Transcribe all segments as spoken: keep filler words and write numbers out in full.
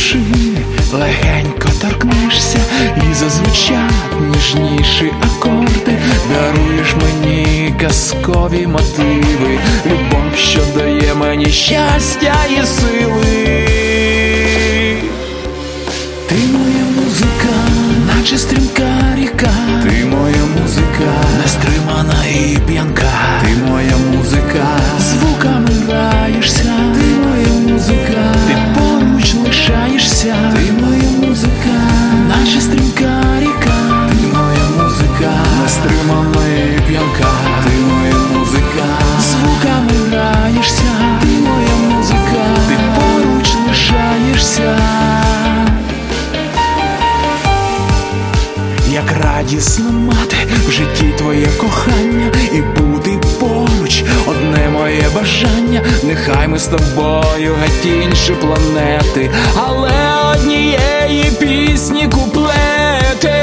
душі легенько торкнешся, і зазвучать ніжніші акорди. Даруєш мені казкові мотиви, любов, що дає мені щастя і сили. Ти моя музика, наче стрімка ріка. Ти моя музика, нестримана і п'янка. Ти моя музика, звуками граєшся. Ти моя музика, ти поруч лишаєшся. Ти моя музика, наче стрімка ріка. Ти моя музика, нестримана і п'янка. Ти моя музика, звуками граєшся. Ти моя музика, ти поруч лишаєшся. Як радісно мати в житті твоє кохання і бути поруч, одне моє бажання. Нехай ми з тобою геть інші планети, але однієї пісні куплети.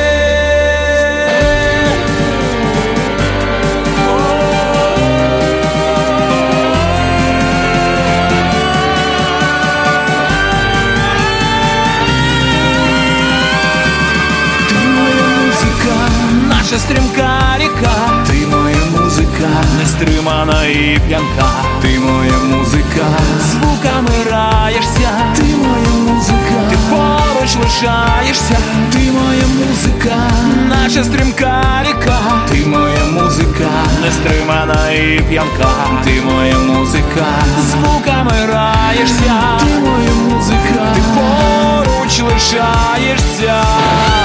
Наша стрімка ріка. Ти моя музика, нестримана і п'янка. Ти моя музика, звуками граєшся. Ти моя музика, ти поруч лишаєшся. Ти моя музика, наша стрімка ріка. Ти моя музика, нестримана і п'янка. Ти моя музика, звуками граєшся. Ти моя музика, ти поруч лишаєшся.